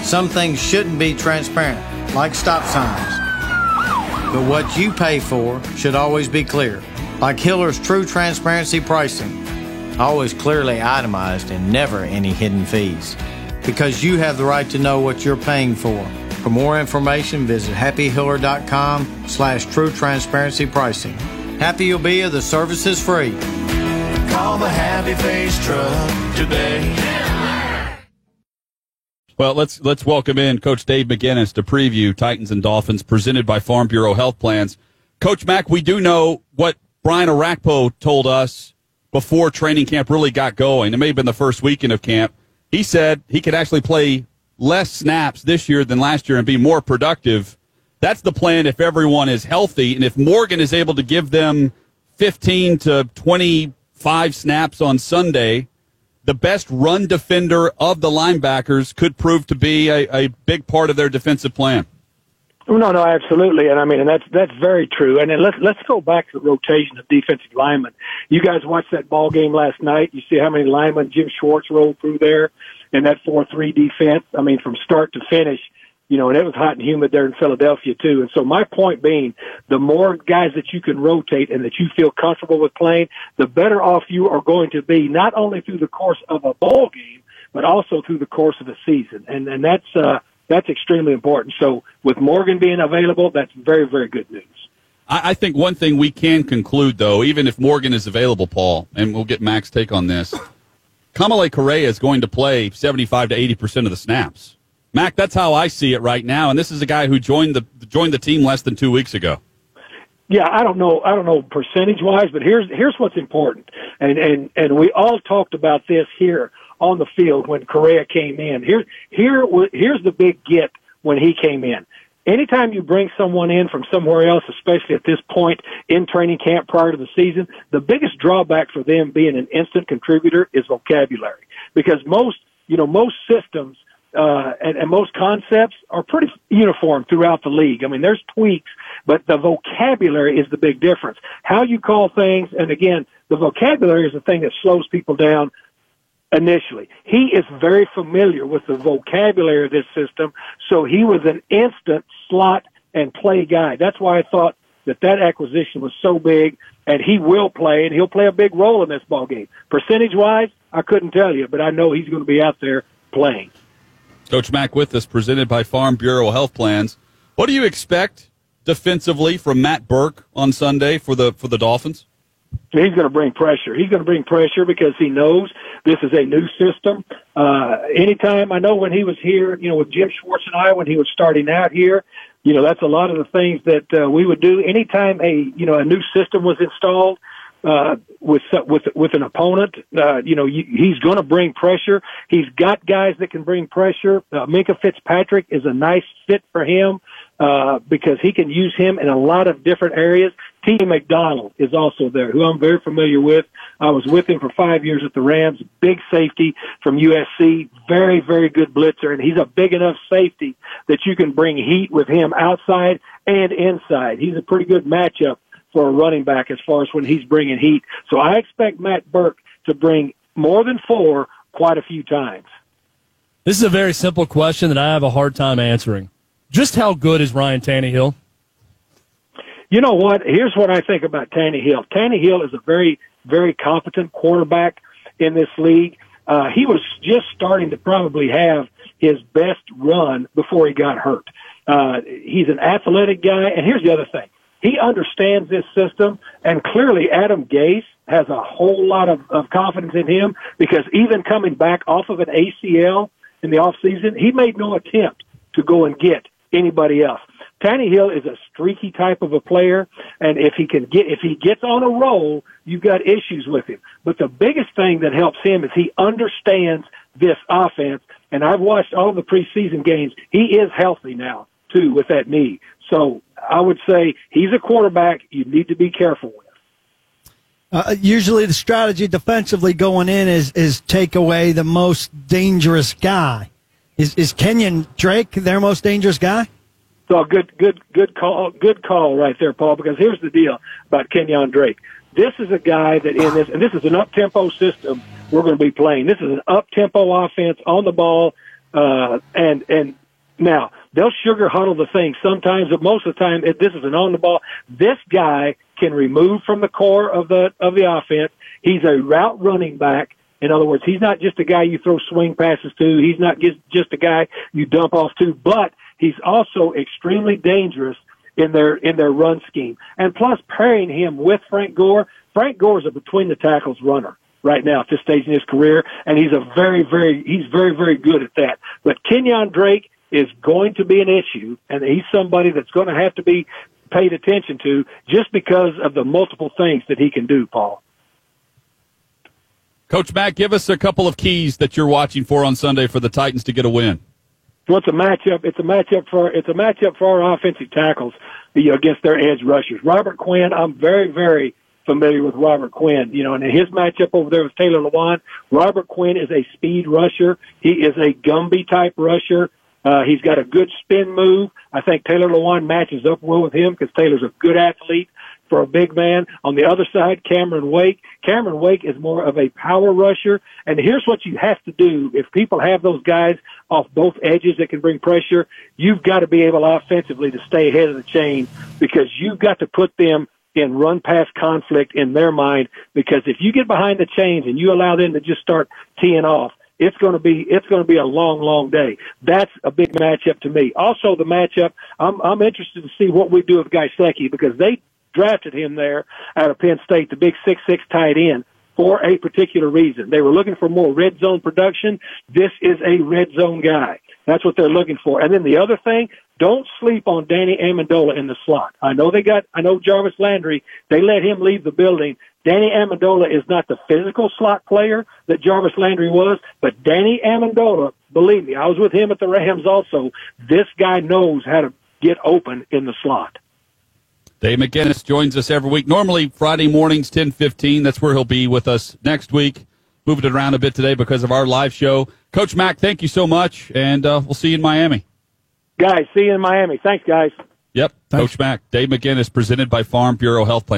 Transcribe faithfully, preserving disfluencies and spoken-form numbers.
Some things shouldn't be transparent, like stop signs. But what you pay for should always be clear, like Hiller's True Transparency Pricing. Always clearly itemized and never any hidden fees. Because you have the right to know what you're paying for. For more information, visit happy hiller dot com slash true transparency pricing. Happy you'll be if the service is free. Call the Happy Face Truck today. Well, let's let's welcome in Coach Dave McGinnis to preview Titans and Dolphins presented by Farm Bureau Health Plans. Coach Mack, we do know what Brian Orakpo told us before training camp really got going. It may have been the first weekend of camp. He said he could actually play less snaps this year than last year and be more productive. That's the plan if everyone is healthy. And if Morgan is able to give them fifteen to twenty-five snaps on Sunday, the best run defender of the linebackers could prove to be a, a big part of their defensive plan. No, no, absolutely, and I mean, and that's that's very true. And then let's let's go back to the rotation of defensive linemen. You guys watched that ball game last night. You see how many linemen Jim Schwartz rolled through there in that four three defense. I mean, from start to finish, you know, and it was hot and humid there in Philadelphia too. And so my point being, the more guys that you can rotate and that you feel comfortable with playing, the better off you are going to be, not only through the course of a ball game, but also through the course of a season. And and that's uh, that's extremely important. So with Morgan being available, that's very, very good news. I, I think one thing we can conclude, though, even if Morgan is available, Paul, and we'll get Mac's take on this, Kamalei Correa is going to play seventy-five to eighty percent of the snaps. Mac, that's how I see it right now, and this is a guy who joined the joined the team less than two weeks ago. Yeah, I don't know. I don't know percentage wise, but here's here's what's important, and and and we all talked about this here on the field when Correa came in. Here here here's the big get when he came in. Anytime you bring someone in from somewhere else, especially at this point in training camp prior to the season, the biggest drawback for them being an instant contributor is vocabulary, because most you know most systems. Uh, and, and most concepts are pretty uniform throughout the league. I mean, there's tweaks, but the vocabulary is the big difference. How you call things, and again, the vocabulary is the thing that slows people down initially. He is very familiar with the vocabulary of this system, so he was an instant slot and play guy. That's why I thought that that acquisition was so big, and he will play, and he'll play a big role in this ball game. Percentage-wise, I couldn't tell you, but I know he's going to be out there playing. Coach Mack with us, presented by Farm Bureau Health Plans. What do you expect defensively from Matt Burke on Sunday for the for the Dolphins? He's going to bring pressure. He's going to bring pressure because he knows this is a new system. Uh, anytime, I know when he was here, you know, with Jim Schwartz and I, when he was starting out here, you know, that's a lot of the things that uh, we would do. Anytime a, you know, a new system was installed, uh, with, with, with an opponent, uh, you know, he's going to bring pressure. He's got guys that can bring pressure. Uh, Minkah Fitzpatrick is a nice fit for him, uh, because he can use him in a lot of different areas. T. McDonald is also there, who I'm very familiar with. I was with him for five years at the Rams, big safety from U S C, very, very good blitzer, and he's a big enough safety that you can bring heat with him outside and inside. He's a pretty good matchup for a running back as far as when he's bringing heat. So I expect Matt Burke to bring more than four quite a few times. This is a very simple question that I have a hard time answering. Just how good is Ryan Tannehill? You know what? Here's what I think about Tannehill. Tannehill is a very, very competent quarterback in this league. Uh, he was just starting to probably have his best run before he got hurt. Uh, he's an athletic guy, and here's the other thing. He understands this system, and clearly Adam Gase has a whole lot of, of confidence in him, because even coming back off of an A C L in the offseason, he made no attempt to go and get anybody else. Tannehill is a streaky type of a player, and if he can get, if he gets on a roll, you've got issues with him. But the biggest thing that helps him is he understands this offense, and I've watched all the preseason games. He is healthy now, too, with that knee. So I would say he's a quarterback you need to be careful with. Uh, usually the strategy defensively going in is, is take away the most dangerous guy. Is, is Kenyon Drake their most dangerous guy? So good, good, good call, good call right there, Paul, because here's the deal about Kenyon Drake. This is a guy that in this, and this is an up-tempo system we're going to be playing. This is an up-tempo offense on the ball. Uh, and, and now they'll sugar huddle the thing sometimes, but most of the time, if this is an on the ball. This guy can remove from the core of the, of the offense. He's a route running back. In other words, he's not just a guy you throw swing passes to. He's not just, just a guy you dump off to, but he's also extremely dangerous in their, in their run scheme. And plus pairing him with Frank Gore. Frank Gore is a between the tackles runner right now at this stage in his career. And he's a very, very, he's very, very good at that. But Kenyon Drake is going to be an issue, and he's somebody that's going to have to be paid attention to just because of the multiple things that he can do, Paul. Coach Mack, give us a couple of keys that you're watching for on Sunday for the Titans to get a win. Well, it's a matchup. It's a matchup for it's a matchup for our offensive tackles, you know, against their edge rushers. Robert Quinn, I'm very, very familiar with Robert Quinn. You know, and in his matchup over there with Taylor Lewan, Robert Quinn is a speed rusher. He is a Gumby type rusher. Uh, he's got a good spin move. I think Taylor Lewan matches up well with him because Taylor's a good athlete for a big man. On the other side, Cameron Wake. Cameron Wake is more of a power rusher. And here's what you have to do. If people have those guys off both edges that can bring pressure, you've got to be able offensively to stay ahead of the chain because you've got to put them in run-pass conflict in their mind because if you get behind the chains and you allow them to just start teeing off, it's going to be, it's going to be a long, long day. That's a big matchup to me. Also the matchup, I'm, I'm interested to see what we do with Gesicki because they drafted him there out of Penn State, the big six six tight end, for a particular reason. They were looking for more red zone production. This is a red zone guy. That's what they're looking for. And then the other thing, don't sleep on Danny Amendola in the slot. I know they got, I know Jarvis Landry, they let him leave the building. Danny Amendola is not the physical slot player that Jarvis Landry was, but Danny Amendola, believe me, I was with him at the Rams also. This guy knows how to get open in the slot. Dave McGinnis joins us every week, normally Friday mornings, ten fifteen. That's where he'll be with us next week. Moved it around a bit today because of our live show. Coach Mack, thank you so much, and uh, we'll see you in Miami. Guys, see you in Miami. Thanks, guys. Yep, Thanks. Coach Mack. Dave McGinnis, presented by Farm Bureau Health Plan.